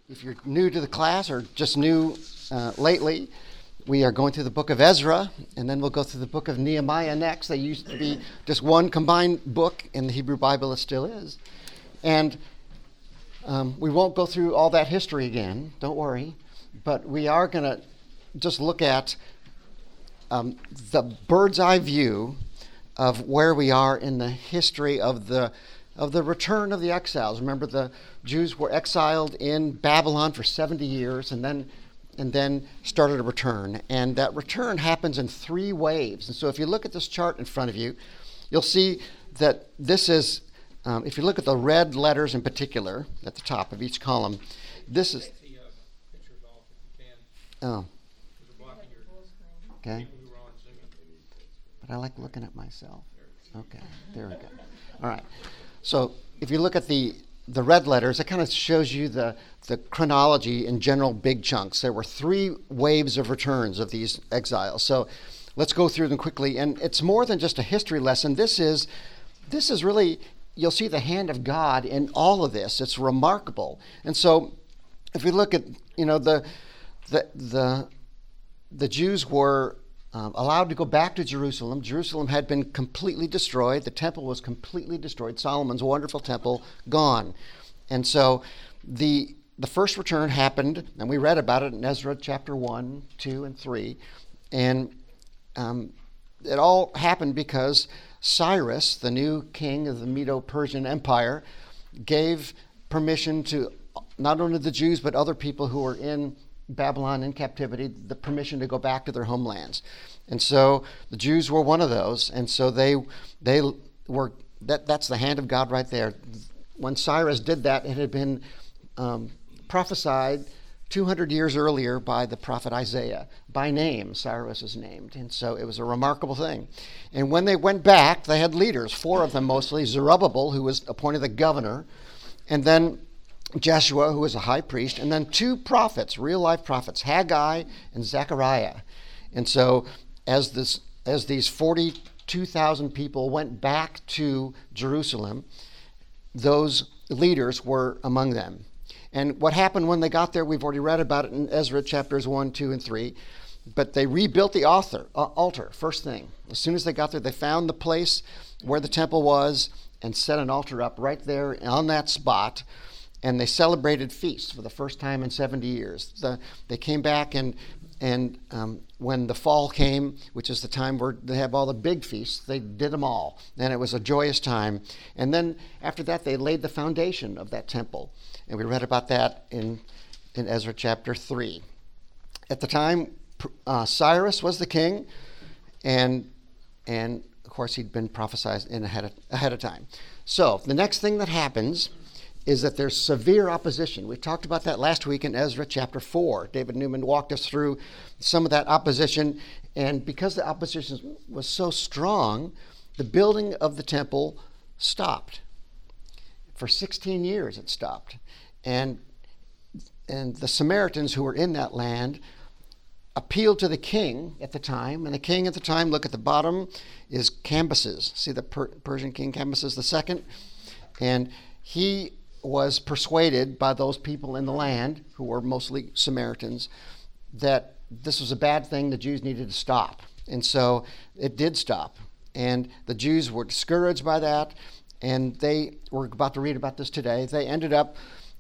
If you're new to the class or just new lately, we are going through the book of Ezra, and then we'll go through the book of Nehemiah next. They used to be just one combined book in the Hebrew Bible. It still is. And we won't go through all that history again, don't worry. But we are going to just look at the bird's eye view of where we are in the history of the return of the exiles. Remember, the Jews were exiled in Babylon for 70 years and then started a return. And that return happens in three waves. And so if you look at this chart in front of you, you'll see that this is, if you look at the red letters in particular at the top of each column, this is... Oh. Okay. But I like looking at myself. Okay, there we go. All right. So if you look at the red letters, it kind of shows you the chronology in general big chunks. There were three waves of returns of these exiles. So let's go through them quickly. And it's more than just a history lesson. This is really, you'll see the hand of God in all of this. It's remarkable. And so if we look at, the Jews were allowed to go back to Jerusalem. Jerusalem had been completely destroyed. The temple was completely destroyed. Solomon's wonderful temple, gone. And so the first return happened, and we read about it in Ezra chapter 1, 2, and 3. And it all happened because Cyrus, the new king of the Medo-Persian Empire, gave permission to not only the Jews but other people who were in Babylon in captivity, the permission to go back to their homelands. And so the Jews were one of those, and so they were, that's the hand of God right there. When Cyrus did that, it had been prophesied 200 years earlier by the prophet Isaiah. By name, Cyrus is named, and so it was a remarkable thing. And when they went back, they had leaders, four of them mostly, Zerubbabel, who was appointed the governor, and then Joshua, who was a high priest, and then two prophets, real-life prophets, Haggai and Zechariah. And so as these 42,000 people went back to Jerusalem, those leaders were among them. And what happened when they got there, we've already read about it in Ezra chapters 1, 2, and 3. But they rebuilt the altar, first thing. As soon as they got there, they found the place where the temple was and set an altar up right there on that spot. And they celebrated feasts for the first time in 70 years. They came back, and when the fall came, which is the time where they have all the big feasts, they did them all. And it was a joyous time. And then after that, they laid the foundation of that temple. And we read about that in Ezra chapter 3. At the time, Cyrus was the king, and of course, he'd been prophesied in ahead of time. So the next thing that happens is that there's severe opposition. We talked about that last week in Ezra chapter 4. David Newman walked us through some of that opposition, and because the opposition was so strong, the building of the temple stopped. For 16 years it stopped. And the Samaritans who were in that land appealed to the king at the time, and the king at the time, look at the bottom, is Cambyses. See the Persian king Cambyses II? And he was persuaded by those people in the land, who were mostly Samaritans, that this was a bad thing, the Jews needed to stop. And so it did stop. And the Jews were discouraged by that, and we're about to read about this today, they ended up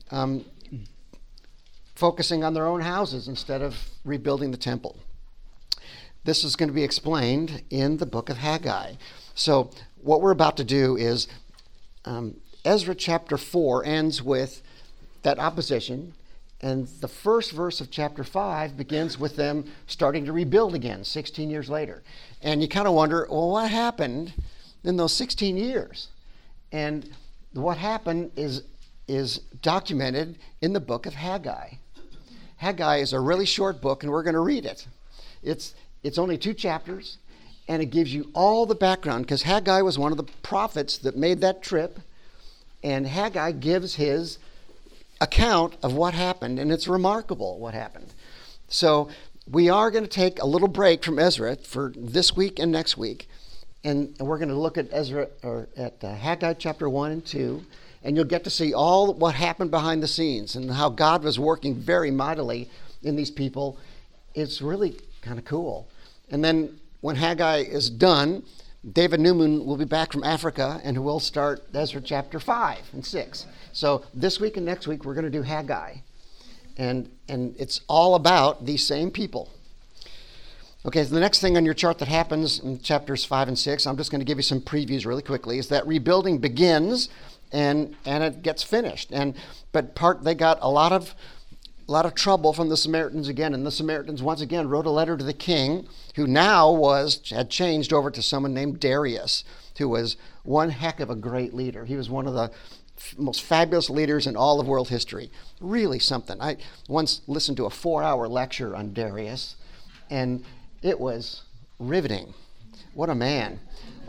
focusing on their own houses instead of rebuilding the temple. This is going to be explained in the book of Haggai. So what we're about to do is Ezra chapter 4 ends with that opposition, and the first verse of chapter 5 begins with them starting to rebuild again 16 years later. And you kind of wonder, well, what happened in those 16 years? And what happened is documented in the book of Haggai. Haggai is a really short book, and we're going to read it. It's only 2 chapters, and it gives you all the background, because Haggai was one of the prophets that made that trip. And Haggai gives his account of what happened, and it's remarkable what happened. So we are going to take a little break from Ezra for this week and next week, and we're going to look at Haggai chapter 1 and 2, and you'll get to see all what happened behind the scenes and how God was working very mightily in these people. It's really kind of cool. And then when Haggai is done, David Newman will be back from Africa, and we'll start Ezra chapter 5 and 6. So this week and next week, we're going to do Haggai. And it's all about these same people. Okay, so the next thing on your chart that happens in chapters 5 and 6, I'm just going to give you some previews really quickly, is that rebuilding begins and it gets finished. But they got a lot of trouble from the Samaritans again, and the Samaritans once again wrote a letter to the king, who now had changed over to someone named Darius, who was one heck of a great leader. He was one of the most fabulous leaders in all of world history. Really something. I once listened to a 4-hour lecture on Darius, and it was riveting. What a man.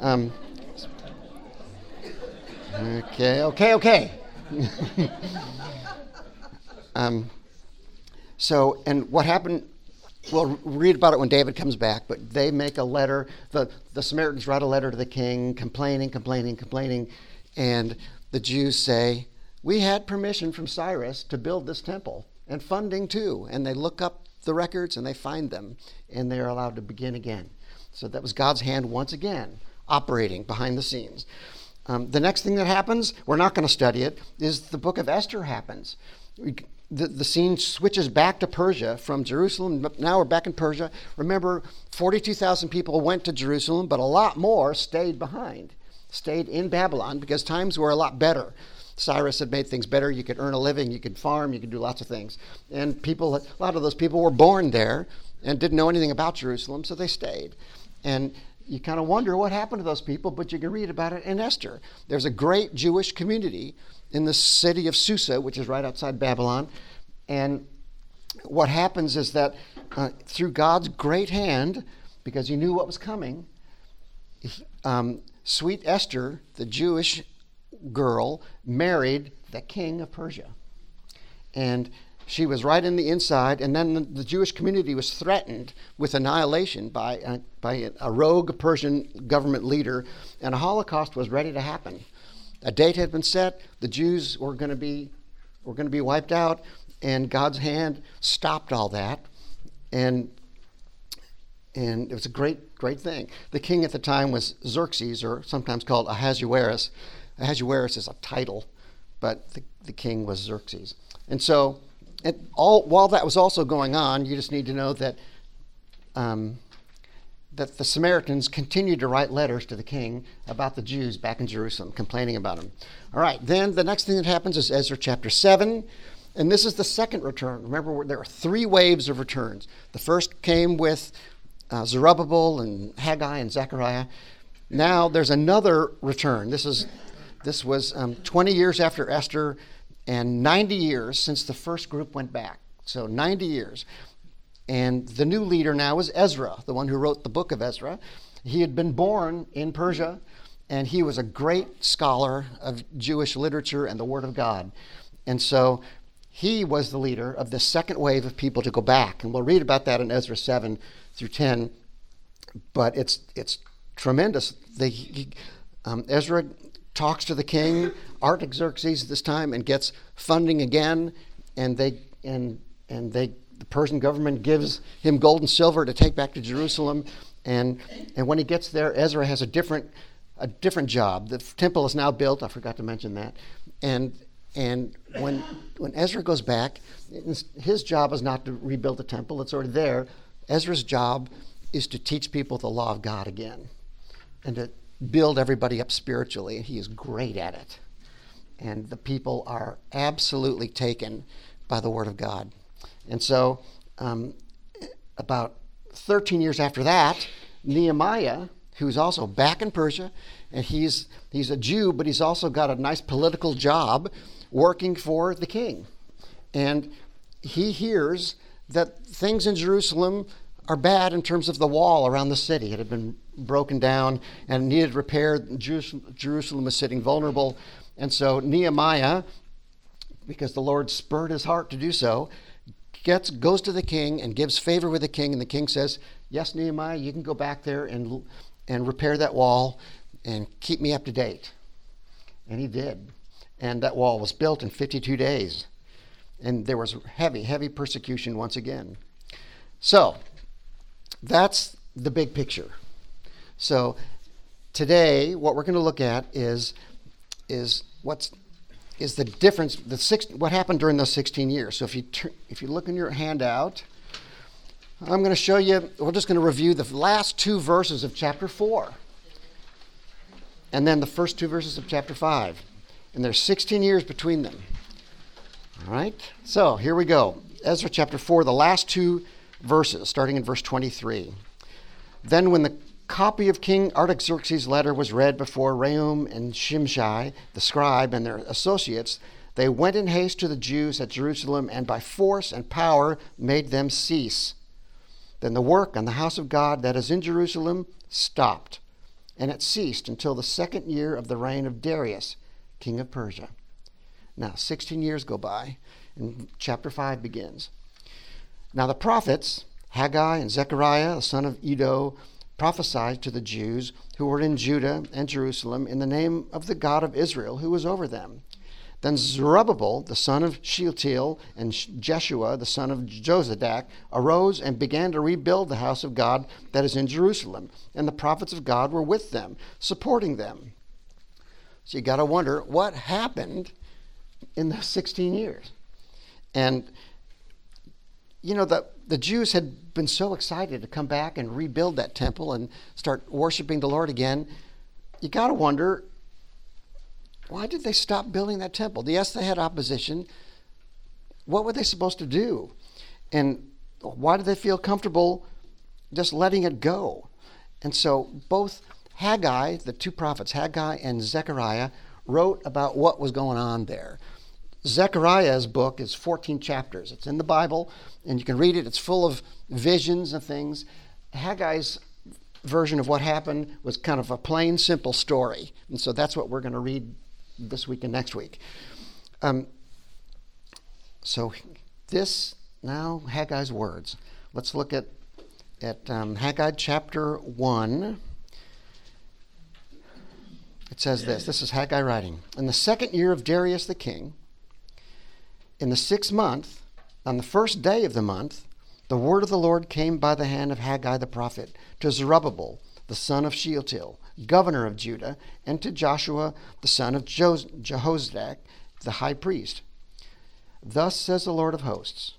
Okay. So, and what happened, we'll read about it when David comes back, but they make a letter. The Samaritans write a letter to the king complaining, and the Jews say, we had permission from Cyrus to build this temple, and funding too. And they look up the records and they find them, and they're allowed to begin again. So that was God's hand once again operating behind the scenes. The next thing that happens, we're not going to study it, is the book of Esther happens. The scene switches back to Persia from Jerusalem. Now we're back in Persia. Remember, 42,000 people went to Jerusalem, but a lot more stayed behind, stayed in Babylon, because times were a lot better. Cyrus had made things better. You could earn a living, you could farm, you could do lots of things. And a lot of those people were born there and didn't know anything about Jerusalem, so they stayed. And you kind of wonder what happened to those people, but you can read about it in Esther. There's a great Jewish community in the city of Susa, which is right outside Babylon. And what happens is that through God's great hand, because he knew what was coming, sweet Esther, the Jewish girl, married the king of Persia. And she was right in the inside, and then the Jewish community was threatened with annihilation by a rogue Persian government leader, and a Holocaust was ready to happen. A date had been set. The Jews were going to be wiped out, and God's hand stopped all that, and it was a great thing. The king at the time was Xerxes, or sometimes called Ahasuerus. Ahasuerus is a title, but the king was Xerxes. And so, while that was also going on, you just need to know that that the Samaritans continued to write letters to the king about the Jews back in Jerusalem, complaining about them. All right, then the next thing that happens is Ezra chapter 7, and this is the second return. Remember, there are 3 waves of returns. The first came with Zerubbabel and Haggai and Zechariah. Now there's another return. This was 20 years after Esther, and 90 years since the first group went back. So 90 years. And the new leader now is Ezra, the one who wrote the book of Ezra. He had been born in Persia, and he was a great scholar of Jewish literature and the Word of God. And so he was the leader of the second wave of people to go back. And we'll read about that in Ezra 7 through 10. But it's tremendous. Ezra talks to the king, Artaxerxes this time, and gets funding again, and the Persian government gives him gold and silver to take back to Jerusalem, and when he gets there, Ezra has a different job. The temple is now built. I forgot to mention that, and when Ezra goes back, his job is not to rebuild the temple; it's already there. Ezra's job is to teach people the law of God again, and to build everybody up spiritually. He is great at it. And the people are absolutely taken by the Word of God. And so about 13 years after that, Nehemiah, who's also back in Persia, and he's a Jew, but he's also got a nice political job working for the king. And he hears that things in Jerusalem are bad in terms of the wall around the city. It had been broken down and needed repair. Jerusalem was sitting vulnerable. And so Nehemiah, because the Lord spurred his heart to do so, goes to the king and gives favor with the king. And the king says, yes, Nehemiah, you can go back there and repair that wall and keep me up to date. And he did. And that wall was built in 52 days. And there was heavy, heavy persecution once again. So that's the big picture. So today, what we're going to look at is the difference, what happened during those 16 years. So if you look in your handout, I'm going to show you, we're just going to review the last 2 verses of chapter 4. And then the first 2 verses of chapter 5. And there's 16 years between them. All right? So here we go. Ezra chapter 4, the last 2 verses, starting in verse 23. Then when the copy of King Artaxerxes' letter was read before Rehum and Shimshai, the scribe, and their associates, they went in haste to the Jews at Jerusalem and by force and power made them cease. Then the work on the house of God that is in Jerusalem stopped, and it ceased until the 2nd year of the reign of Darius, king of Persia. Now, 16 years go by, and chapter 5 begins. Now the prophets, Haggai and Zechariah, the son of Iddo, prophesied to the Jews who were in Judah and Jerusalem in the name of the God of Israel who was over them. Then Zerubbabel, the son of Shealtiel, and Jeshua, the son of Jozadak, arose and began to rebuild the house of God that is in Jerusalem. And the prophets of God were with them, supporting them. So you got to wonder, what happened in the 16 years? And, you know, the Jews had been so excited to come back and rebuild that temple and start worshiping the Lord again. You got to wonder, why did they stop building that temple? Yes, they had opposition. What were they supposed to do? And why did they feel comfortable just letting it go? And so both Haggai, the 2 prophets, Haggai and Zechariah, wrote about what was going on there. Zechariah's book is 14 chapters. It's in the Bible, and you can read it. It's full of visions and things. Haggai's version of what happened was kind of a plain, simple story. And so that's what we're going to read this week and next week. So this, now Haggai's words. Let's look at Haggai chapter 1. It says this is Haggai writing. In the 2nd year of Darius the king, in the 6th month, on the 1st day of the month, the word of the Lord came by the hand of Haggai the prophet to Zerubbabel, the son of Shealtiel, governor of Judah, and to Joshua, the son of Jehozadak, the high priest. Thus says the Lord of hosts.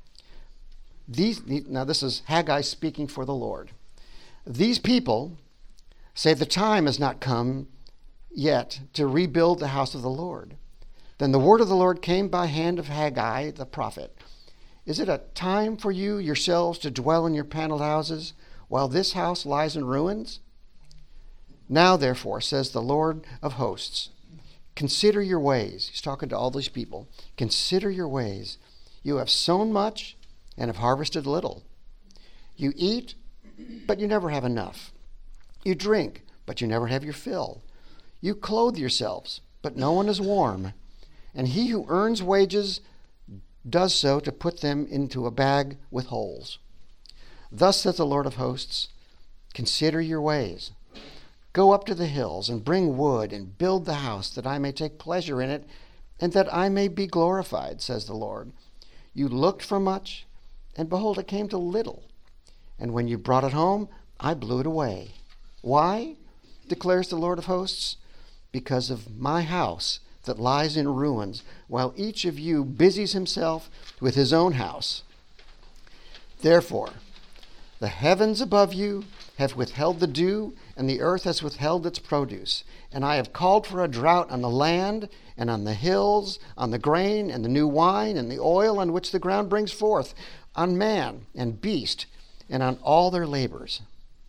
Now this is Haggai speaking for the Lord. These people say the time has not come yet to rebuild the house of the Lord. Then the word of the Lord came by hand of Haggai the prophet. Is it a time for you yourselves to dwell in your paneled houses while this house lies in ruins? Now, therefore, says the Lord of hosts, consider your ways. He's talking to all these people. Consider your ways. You have sown much and have harvested little. You eat, but you never have enough. You drink, but you never have your fill. You clothe yourselves, but no one is warm. And he who earns wages does so to put them into a bag with holes. Thus says the Lord of hosts, consider your ways. Go up to the hills and bring wood and build the house that I may take pleasure in it and that I may be glorified, says the Lord. You looked for much, and behold, it came to little. And when you brought it home, I blew it away. Why? Declares the Lord of hosts. Because of my house that lies in ruins, while each of you busies himself with his own house. Therefore, the heavens above you have withheld the dew, and the earth has withheld its produce. And I have called for a drought on the land, and on the hills, on the grain, and the new wine, and the oil on which the ground brings forth, on man and beast, and on all their labors.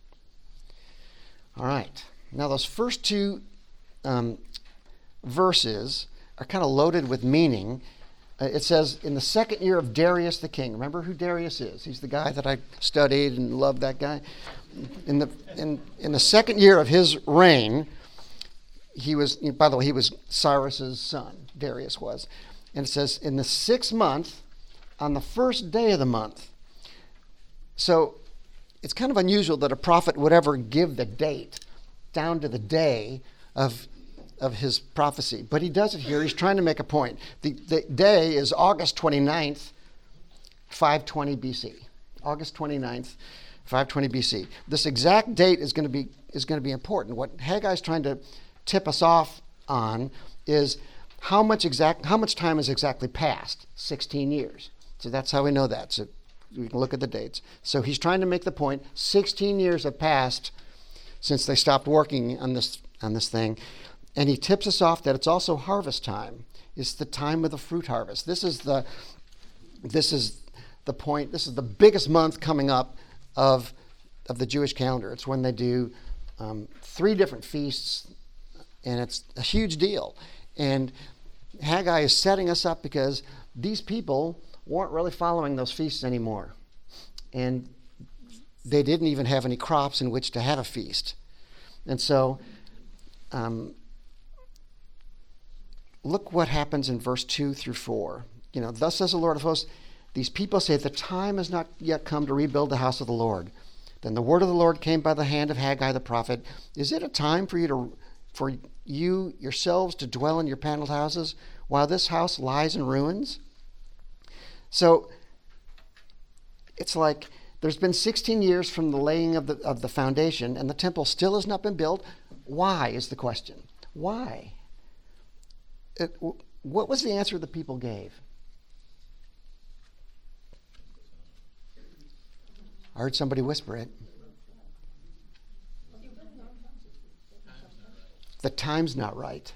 All right. Now those first 2 verses are kind of loaded with meaning. It says, in the 2nd year of Darius the king. Remember who Darius is? He's the guy that I studied and loved, that guy. In the 2nd year of his reign, he was, by the way, he was Cyrus's son, Darius was. And it says, in the 6th month, on the 1st day of the month. So it's kind of unusual that a prophet would ever give the date down to the day of of his prophecy. But he does it here. He's trying to make a point. The day is August 29th, 520 BC. August 29th, 520 BC. This exact date is going to be important. What Haggai's trying to tip us off on is how much time has exactly passed? 16 years. So that's how we know that. So we can look at the dates. So he's trying to make the point, 16 years have passed since they stopped working on this thing. And he tips us off that it's also harvest time. It's the time of the fruit harvest. This is the point. This is the biggest month coming up of the Jewish calendar. It's when they do 3 different feasts, and it's a huge deal. And Haggai is setting us up because these people weren't really following those feasts anymore. And they didn't even have any crops in which to have a feast. And so look what happens in verse 2 through 4. Thus says the Lord of hosts, these people say the time has not yet come to rebuild the house of the Lord. Then the word of the Lord came by the hand of Haggai the prophet. Is it a time for you yourselves to dwell in your paneled houses while this house lies in ruins? So it's like there's been 16 years from the laying of the foundation, and the temple still has not been built. Why is the question? Why? What was the answer the people gave? I heard somebody whisper it. The time's not right.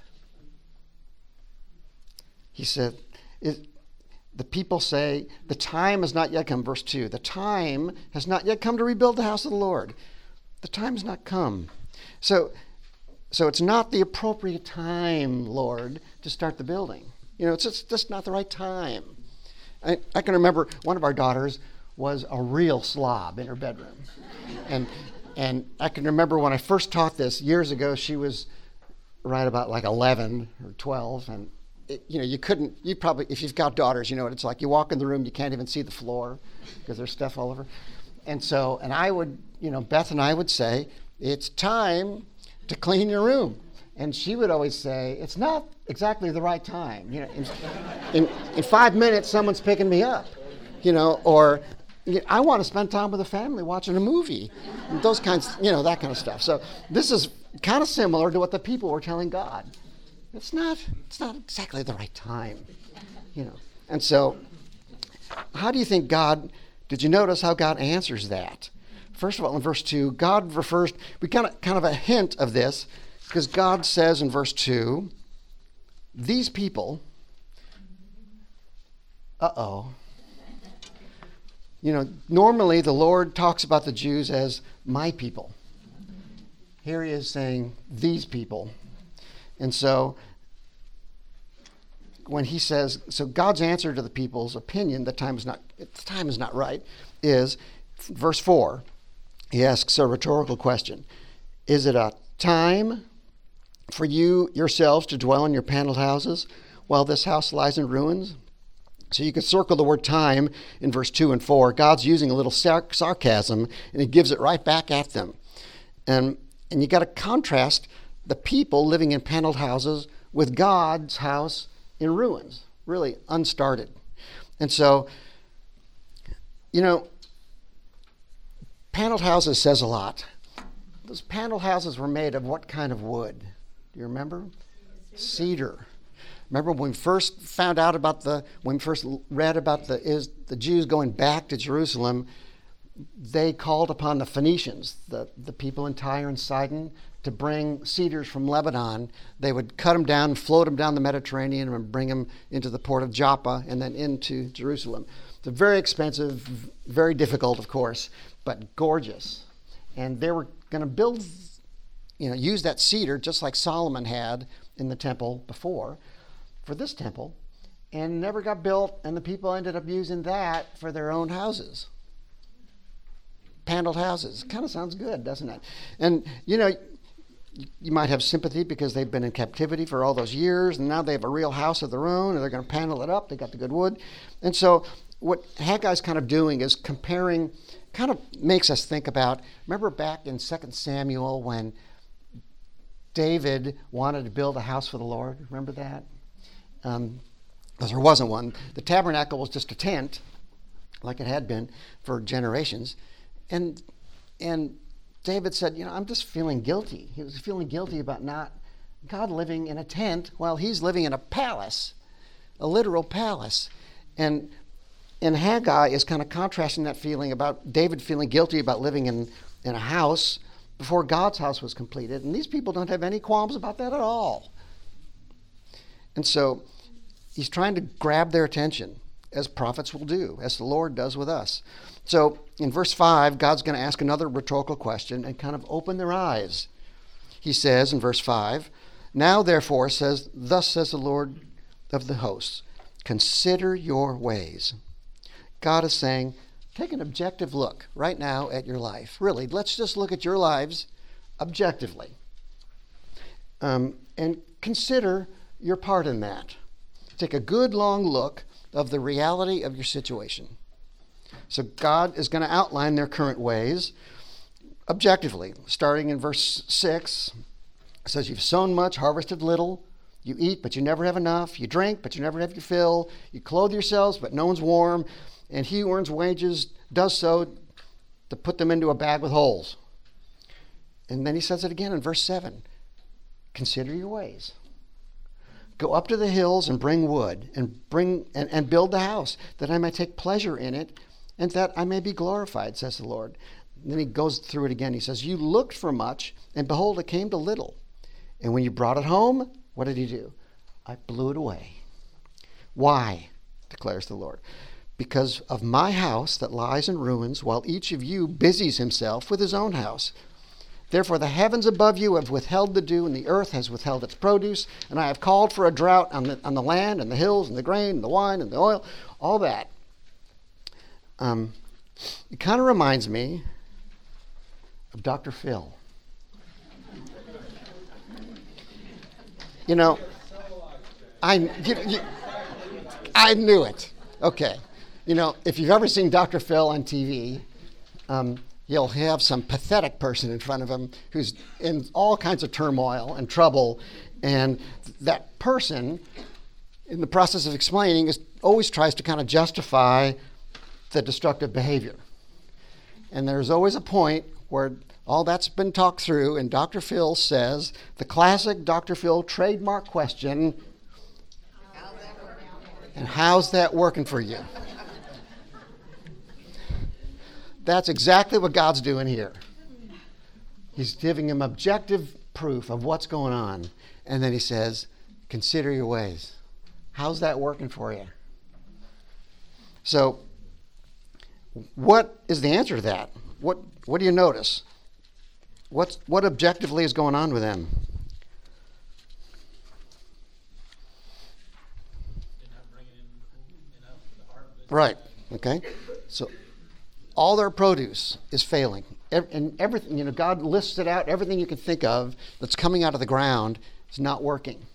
He said, the people say, the time has not yet come. Verse 2, the time has not yet come to rebuild the house of the Lord. The time has not come. So it's not the appropriate time, Lord, to start the building. It's just not the right time. I can remember one of our daughters was a real slob in her bedroom. And I can remember when I first taught this years ago, she was right about like 11 or 12, and you probably, if you've got daughters, you know what it's like. You walk in the room, you can't even see the floor because there's stuff all over. And I would, Beth and I would say, it's time to clean your room. And she would always say, it's not exactly the right time. In 5 minutes, someone's picking me up, or I want to spend time with the family watching a movie. Those kinds, that kind of stuff. So this is kind of similar to what the people were telling God. It's not exactly the right time, And so, how do you think did you notice how God answers that? First of all, in verse 2, God refers, we kind of a hint of this, because God says in verse 2, these people, normally the Lord talks about the Jews as my people. Here he is saying these people. And so when he says, so God's answer to the people's opinion, the time is not right, is verse 4. He asks a rhetorical question. Is it a time for you yourselves to dwell in your paneled houses while this house lies in ruins? So you could circle the word time in verse 2 and 4. God's using a little sarcasm, and he gives it right back at them. And you got to contrast the people living in paneled houses with God's house in ruins, really unstarted. And so, paneled houses says a lot. Those paneled houses were made of what kind of wood? Do you remember? Cedar. Remember when we first read about the Jews going back to Jerusalem, they called upon the Phoenicians, the people in Tyre and Sidon, to bring cedars from Lebanon. They would cut them down and float them down the Mediterranean and bring them into the port of Joppa and then into Jerusalem. It's very expensive, very difficult, of course, but gorgeous. And they were going to build, use that cedar just like Solomon had in the temple before for this temple, and never got built, and the people ended up using that for their own houses. Paneled houses. Kind of sounds good, doesn't it? And, you might have sympathy because they've been in captivity for all those years, and now they have a real house of their own, and they're going to panel it up. They got the good wood. And so what Haggai's kind of doing is comparing, kind of makes us think about, remember back in 2 Samuel when David wanted to build a house for the Lord. Remember that? Because there wasn't one. The tabernacle was just a tent, like it had been for generations. And David said, I'm just feeling guilty. He was feeling guilty about not God living in a tent while he's living in a palace, a literal palace. And Haggai is kind of contrasting that feeling about David feeling guilty about living in a house before God's house was completed. And these people don't have any qualms about that at all. And so he's trying to grab their attention, as prophets will do, as the Lord does with us. So in verse 5, God's going to ask another rhetorical question and kind of open their eyes. He says in verse 5, "Now therefore, thus says the Lord of the hosts, consider your ways." God is saying, take an objective look right now at your life. Really, let's just look at your lives objectively. And consider your part in that. Take a good long look of the reality of your situation. So God is going to outline their current ways objectively. Starting in verse 6, it says, "You've sown much, harvested little. You eat, but you never have enough. You drink, but you never have your fill. You clothe yourselves, but no one's warm. And he who earns wages does so to put them into a bag with holes." And then he says it again in verse 7. "Consider your ways. Go up to the hills and bring wood and build the house, that I may take pleasure in it and that I may be glorified, says the Lord." And then he goes through it again. He says, "You looked for much, and behold, it came to little. And when you brought it home, what did he do? I blew it away. Why? Declares the Lord. Because of my house that lies in ruins, while each of you busies himself with his own house. Therefore the heavens above you have withheld the dew, and the earth has withheld its produce, and I have called for a drought on the land and the hills and the grain and the wine and the oil," all that. It kind of reminds me of Dr. Phil. I knew it. Okay. If you've ever seen Dr. Phil on TV, you'll have some pathetic person in front of him who's in all kinds of turmoil and trouble. And that person, in the process of explaining, always tries to kind of justify the destructive behavior. And there's always a point where all that's been talked through, and Dr. Phil says, the classic Dr. Phil trademark question, and how's that working for you? That's exactly what God's doing here. He's giving him objective proof of what's going on. And then he says, consider your ways. How's that working for you? So, what is the answer to that? What do you notice? What objectively is going on with them? Right. Okay. So all their produce is failing, and everything. God lists it out. Everything you can think of that's coming out of the ground is not working.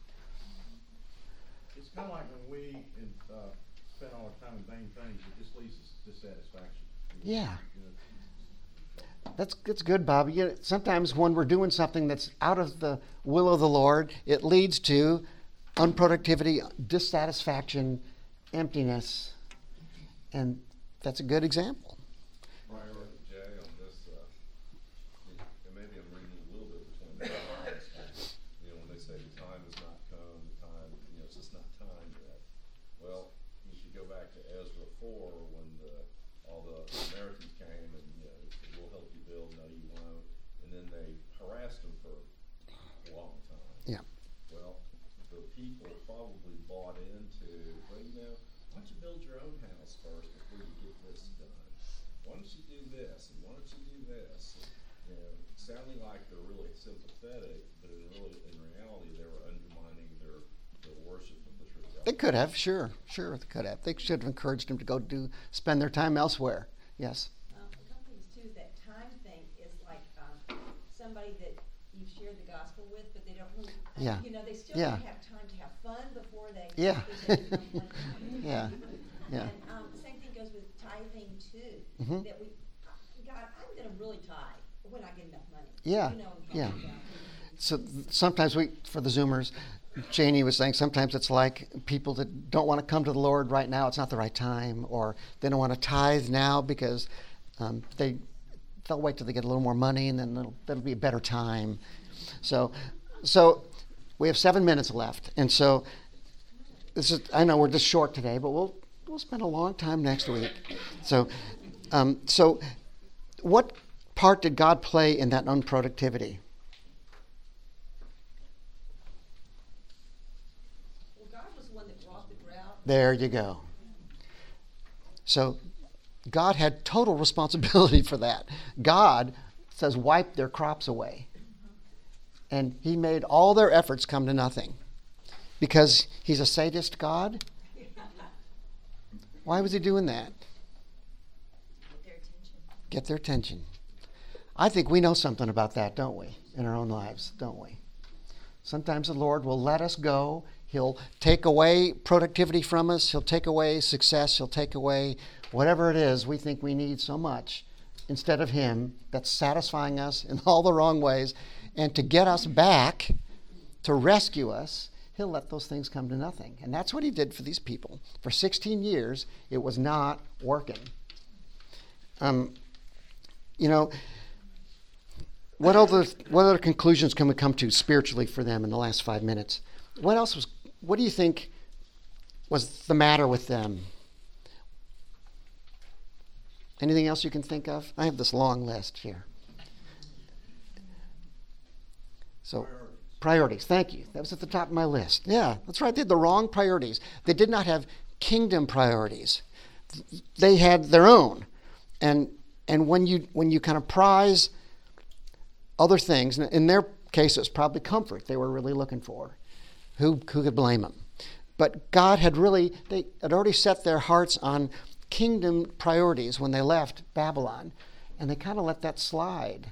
It's kind of like when we spend all our time in vain things. It just leads to dissatisfaction. Yeah. That's good, Bob. Sometimes when we're doing something that's out of the will of the Lord, it leads to unproductivity, dissatisfaction, emptiness, and that's a good example. Jay, on this, and maybe I'm reading a little bit between the lines. When they say the time has not come, the time, it's just not time yet. Well, you should go back to Ezra 4 when all the Samaritans came and we'll help you build, no you won't, and then they harassed them for a long time. Yeah. Well, the people probably bought into, why don't you build your own house first before you get this done? Why don't you do this? And why don't you do this? Sounding like they're really sympathetic, but in reality, they were undermining their worship of the true God. They could have, sure, they could have. They should have encouraged them to go spend their time elsewhere. Yes. Some things too, that time thing is like somebody that you've shared the gospel with, but they don't really, they still don't have time to have fun before they. Yeah. Yeah. Yeah. And same thing goes with tithing too. Mm-hmm. That God, I'm going to really tithe when I get enough money. Yeah. You know what I'm talking about. So sometimes for the Zoomers, Janie was saying sometimes it's like people that don't want to come to the Lord right now, it's not the right time, or they don't want to tithe now because they'll wait till they get a little more money and then that'll be a better time. So we have 7 minutes left, and so I know we're just short today, but we'll spend a long time next week. So what part did God play in that unproductivity? Well, God was the one that brought the drought. There you go. So God had total responsibility for that. God says wipe their crops away. And he made all their efforts come to nothing. Because he's a sadist God? Why was he doing that? Get their attention. I think we know something about that, don't we? In our own lives, don't we? Sometimes the Lord will let us go. He'll take away productivity from us. He'll take away success. He'll take away whatever it is we think we need so much instead of him that's satisfying us in all the wrong ways. And to get us back, to rescue us, he'll let those things come to nothing. And that's what he did for these people. For 16 years, it was not working. What other conclusions can we come to spiritually for them in the last 5 minutes? What do you think was the matter with them? Anything else you can think of? I have this long list here. So, priorities. Thank you. That was at the top of my list. Yeah, that's right. They had the wrong priorities. They did not have kingdom priorities. They had their own. And when you kind of prize other things, in their case it was probably comfort they were really looking for. Who could blame them? But God they had already set their hearts on kingdom priorities when they left Babylon, and they kind of let that slide.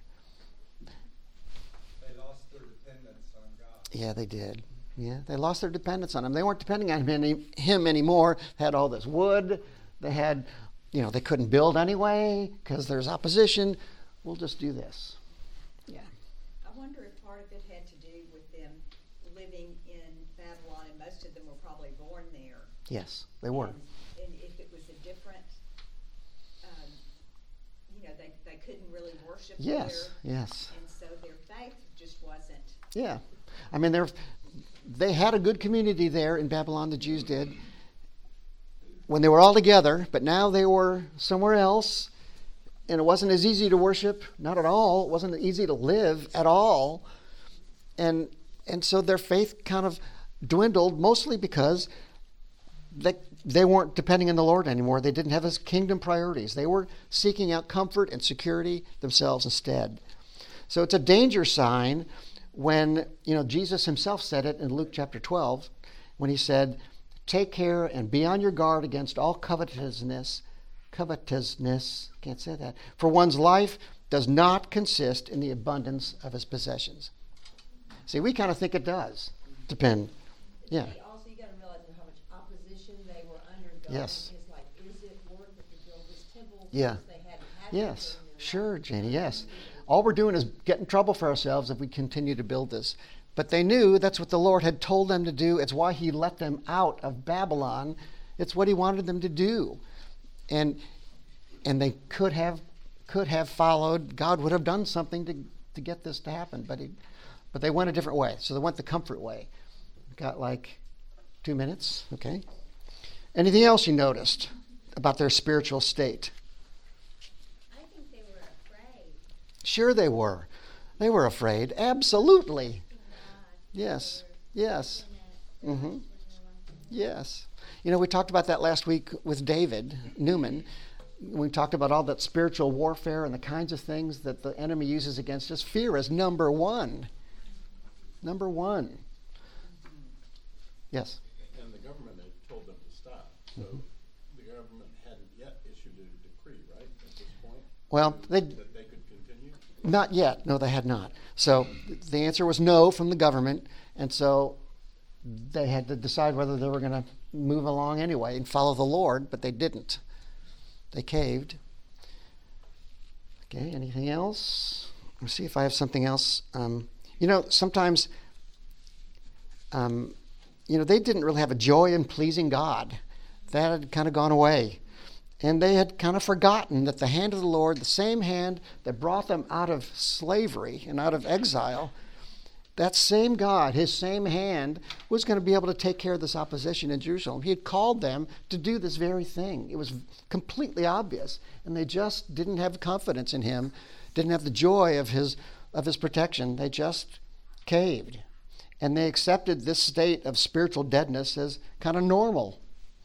Yeah, they did. Yeah, they lost their dependence on him. They weren't depending on him anymore. They had all this wood. They had, they couldn't build anyway because there's opposition. We'll just do this. Yeah. I wonder if part of it had to do with them living in Babylon, and most of them were probably born there. Yes, they were. And if it was a different, they couldn't really worship there. Yes. And so their faith just wasn't. Yeah. I mean, they had a good community there in Babylon, the Jews did, when they were all together, but now they were somewhere else, and it wasn't as easy to worship, not at all. It wasn't easy to live at all. And so their faith kind of dwindled, mostly because they weren't depending on the Lord anymore. They didn't have his kingdom priorities. They were seeking out comfort and security themselves instead. So it's a danger sign when, Jesus himself said it in Luke chapter 12, when he said, take care and be on your guard against all covetousness, can't say that, for one's life does not consist in the abundance of his possessions. See, we kind of think it does. Depend. Yeah. Also, you got to realize how much opposition they were undergoing. Yes. It's like, is it worth it to build this temple? Yeah. They hadn't had Yes. Sure, Janie, yes. All we're doing is get in trouble for ourselves if we continue to build this. But they knew that's what the Lord had told them to do. It's why he let them out of Babylon. It's what he wanted them to do. And they could have followed. God would have done something to get this to happen. But they went a different way. So they went the comfort way. Got like 2 minutes, okay? Anything else you noticed about their spiritual state? I think they were afraid. Sure they were. They were afraid. Absolutely. Yes. Yes. Mm-hmm. Yes. We talked about that last week with David Newman. We talked about all that spiritual warfare and the kinds of things that the enemy uses against us. Fear is number one. Number one. Yes. And the government had told them to stop. So the government hadn't yet issued a decree, right, at this point? Well, that they could continue? Not yet. No, they had not. So the answer was no from the government, and so they had to decide whether they were going to move along anyway and follow the Lord, but they didn't. They caved. Okay, anything else? Let's see if I have something else Sometimes, they didn't really have a joy in pleasing God. That had kind of gone away. And they had kind of forgotten that the hand of the Lord, the same hand that brought them out of slavery and out of exile, that same God, his same hand, was going to be able to take care of this opposition in Jerusalem. He had called them to do this very thing. It was completely obvious. And they just didn't have confidence in him, didn't have the joy of his protection. They just caved. And they accepted this state of spiritual deadness as kind of normal.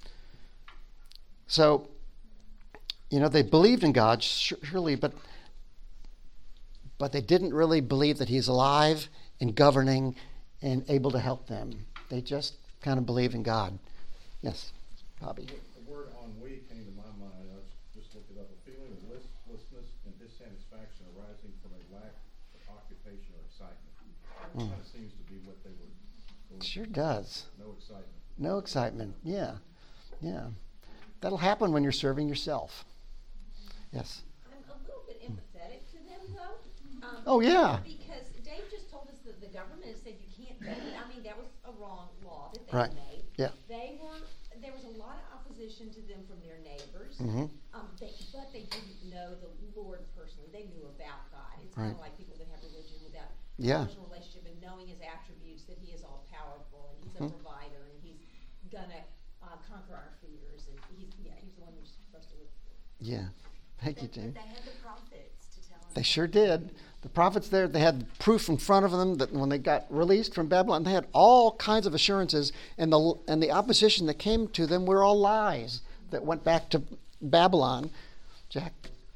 So, they believed in God, surely, but they didn't really believe that he's alive and governing and able to help them. They just kind of believed in God. Yes, Bobby. The word ennui came to my mind. I just looked it up. A feeling of listlessness and dissatisfaction arising from a lack of occupation or excitement. Kind of seems to be what they were going Sure through. does. No excitement. No excitement. Yeah. That'll happen when you're serving yourself. Yes. I'm a little bit empathetic to them, though. Oh, yeah. Because Dave just told us that the government has said you can't do it. I mean, that was a wrong law that they Right. made. Yeah. There was a lot of opposition to them from their neighbors. Mm-hmm. But they didn't know the Lord personally. They knew about God. It's kind of Right. like people that have religion without Yeah. personal relationship and knowing his attributes, that he is all powerful and he's a provider and he's gonna conquer our fears, and he's the one we're supposed to look for. Yeah. Thank you, But Jane. they had the prophets to tell them. They sure did. The prophets there, they had proof in front of them that when they got released from Babylon, they had all kinds of assurances, and the opposition that came to them were all lies that went back to Babylon. Jack?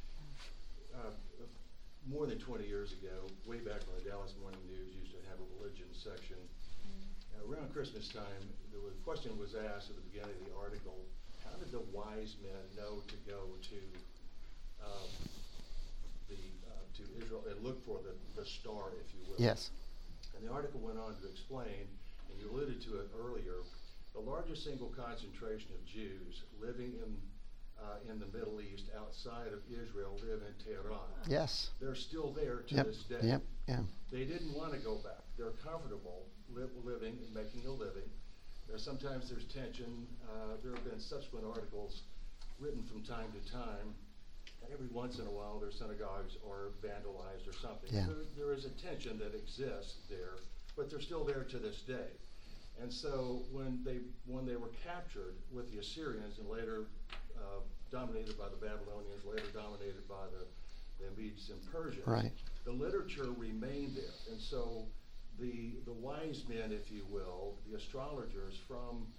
More than 20 years ago, way back when the Dallas Morning News used to have a religion section, around Christmas time, the question was asked at the beginning of the article, how did the wise men know to go to to Israel and look for the star, if you will? Yes. And the article went on to explain, and you alluded to it earlier, the largest single concentration of Jews living in the Middle East outside of Israel live in Tehran. Yes. They're still there to Yep. this day. Yep. Yeah. They didn't want to go back. They're comfortable living and making a living. Sometimes there's tension. There have been subsequent articles written from time to time. And every once in a while, their synagogues are vandalized or something. Yeah. There is a tension that exists there, but they're still there to this day. And so when they were captured with the Assyrians and later dominated by the Babylonians, later dominated by the Medes and Persians, Right. the literature remained there. And so the wise men, if you will, the astrologers from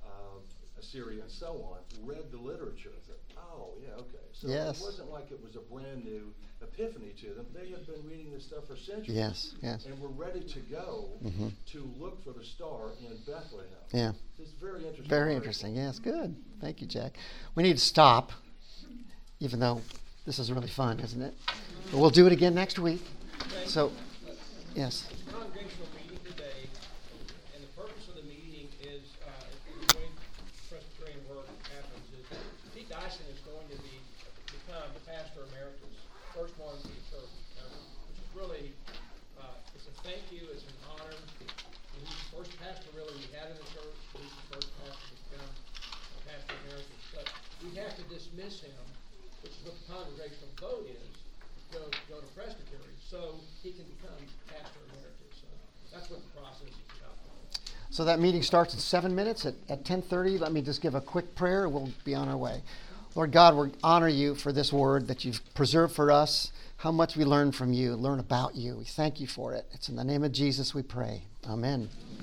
Assyria and so on, read the literature and said, oh, yeah, okay. So Yes. it wasn't like it was a brand new epiphany to them. They had been reading this stuff for centuries. Yes. Yes. And were ready to go Mhm. to look for the star in Bethlehem. Yeah. It's very interesting. Very article. interesting. Yes. Good. Thank you, Jack. We need to stop, even though this is really fun, isn't it? But we'll do it again next week. So, yes. Congregational meeting today, and the purpose of the meeting is, the way Presbyterian work happens is, Pete Dyson is going to become the pastor emeritus, first one to the church, which is really, it's a thank you, it's an honor. He's the first pastor really we had in the church. He's the first pastor to become a pastor emeritus. But we have to dismiss him, which is what the congregational vote is, go to presbytery, so he can become pastor emeritus. That's what the process is about. So that meeting starts in 7 minutes at 10:30. Let me just give a quick prayer and we'll be on our way. Lord God, we honor you for this word that you've preserved for us, how much we learn from you, learn about you. We thank you for it. It's in the name of Jesus we pray. Amen.